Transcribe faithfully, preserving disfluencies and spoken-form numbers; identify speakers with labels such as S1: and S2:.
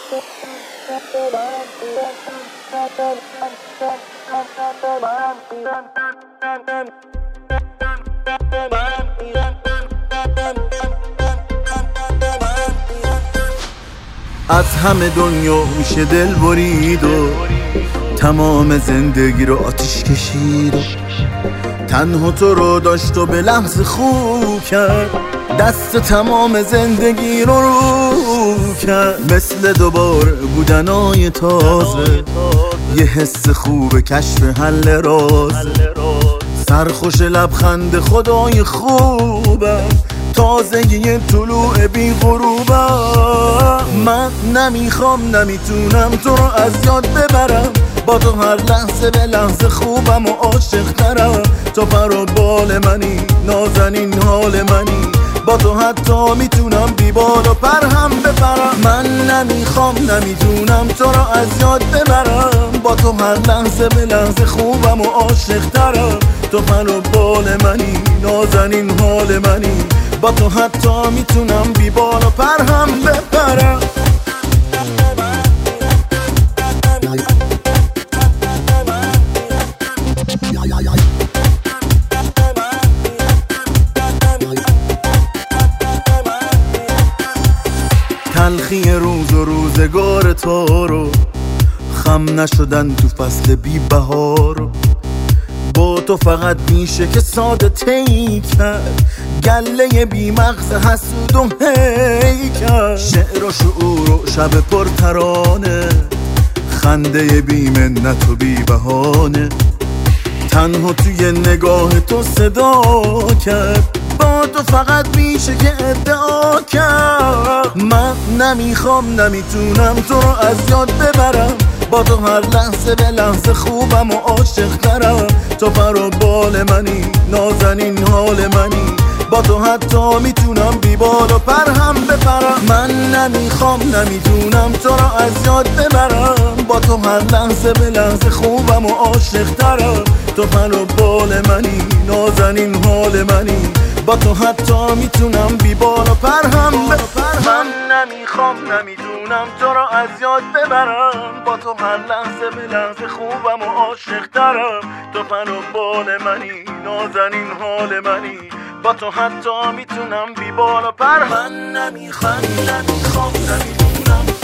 S1: از همه دنیا میشه دل برید و تمام زندگی رو آتیش کشید و تنها تو رو داشت و به لحظه خوب کرد، دست تمام زندگی رو رو کرد. مثل دوباره بودنای تازه، یه حس خوب کشف حل رازه، سرخوش لبخند خدای خوبم، تازگی طلوع بی غروبم. من نمیخوام نمیتونم تو رو از یاد ببرم، با تو هر لحظه به لحظه خوبم و عاشق ترم. تو پر و بال منی، نازنین حال منی، با تو حتی میتونم بی بال و پر هم بپرم. من نمیخوام نمیتونم تو رو از یاد ببرم، با تو هر لحظه به لحظه خوبم و عاشق ترم. تو پر و بال منی، نازنین حال منی، با تو حتی میتونم بی بال و پر هم بپرم. تلخی روز و روزگار تو رو، خم نشدن تو فصل بی بهار، با تو فقط میشه که ساده تی کرد، گله بی مغز حسود و هی کرد. شعر و شعور و شب پر ترانه، خنده بی منت و بی بهانه، تنها توی نگاه تو صدا کرد، با تو فقط میشه که ادعا کرد. من نمیخوام نمیتونم تو رو از یاد ببرم، با تو هر لحظه به لحظه خوبم و عاشق ترم. تو پر و بال منی، نازنین حال منی، با تو حتی میتونم بی بال و پر هم بپرم. من نمیخوام نمیتونم تو رو از یاد ببرم، با تو هر لحظه به لحظه خوبم و عاشق ترم. تو پر و بال منی، نازنین حال منی، با تو حتی میتونم بی بال و پر هم بپرم. من نمیخوام نمیتونم تو رو از یاد ببرم، با تو هر لحظه به لحظه خوبم و عاشق ترم. تو پر و بال منی، نازنین حال منی، با تو حتی میتونم بی بال و پر. من نمیخوام نمیخوام نمیتونم